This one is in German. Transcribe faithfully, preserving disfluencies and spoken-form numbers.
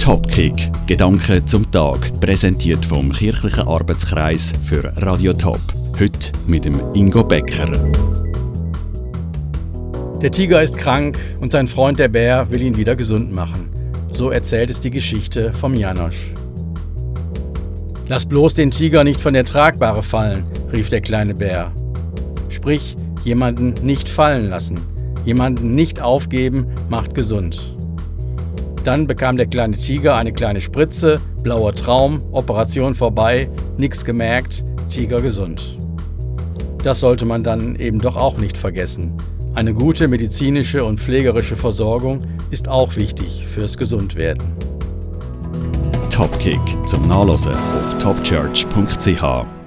Topkick, Gedanken zum Tag, präsentiert vom Kirchlichen Arbeitskreis für Radio Top. Heute mit dem Ingo Becker. Der Tiger ist krank und sein Freund der Bär will ihn wieder gesund machen. So erzählt es die Geschichte vom Janosch. Lass bloß den Tiger nicht von der Tragbahre fallen, rief der kleine Bär. Sprich, jemanden nicht fallen lassen. Jemanden nicht aufgeben, macht gesund. Dann bekam der kleine Tiger eine kleine Spritze, blauer Traum, Operation vorbei, nichts gemerkt, Tiger gesund. Das sollte man dann eben doch auch nicht vergessen. Eine gute medizinische und pflegerische Versorgung ist auch wichtig fürs Gesundwerden. Topkick zum Nachlesen auf topchurch punkt c h.